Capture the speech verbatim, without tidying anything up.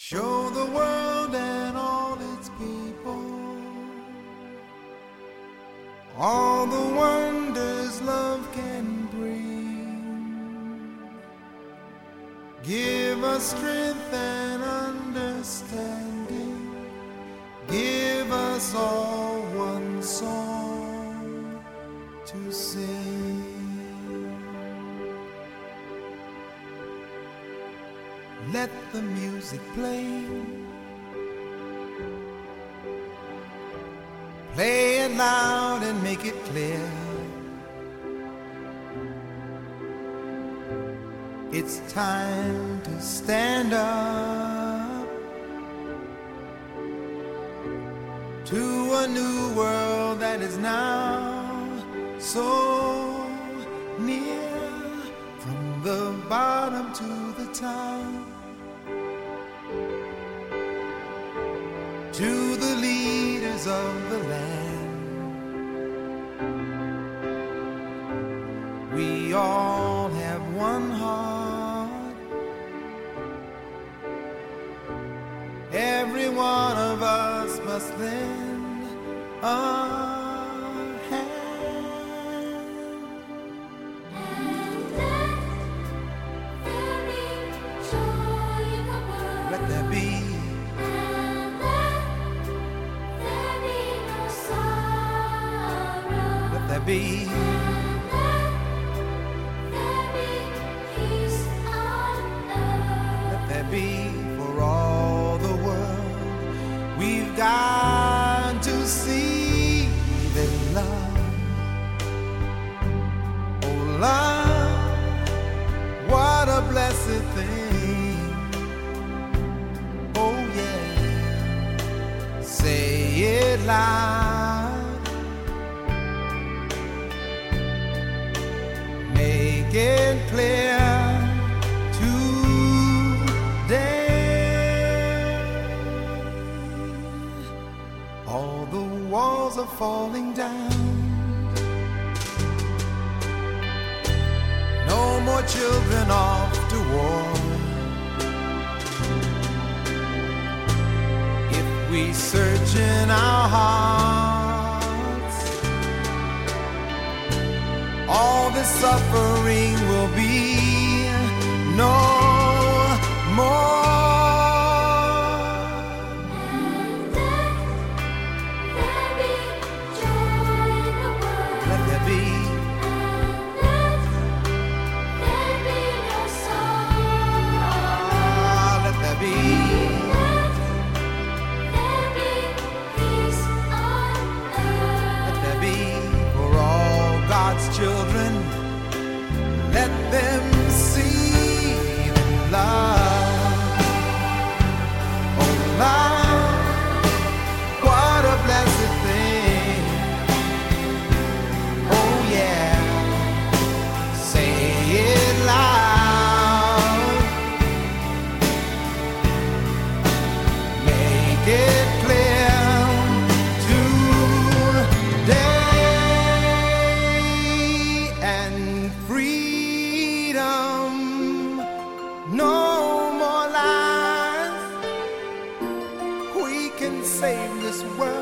Show the world and all its people all the wonders love can bring. Give us strength and understanding. Give us all one song to sing. Let the music play. Play it loud and make it clear. It's time to stand up to a new world that is now so near. From the bottom to the top, to the leaders of the land, we all have one heart. Every one of us must lend a hand. And let there be joy in the world. Let there be Let there be Let there be for all the world. We've got to see that love, oh love, what a blessed thing. Oh yeah, say it loud, make it clear. All the walls are falling down. No more children off to war. If we search in our hearts, all this suffering will be no more. Children, let them see the love, oh love, what a blessed thing. Oh yeah, say it loud, make it clear today. No more lies. We can save this world.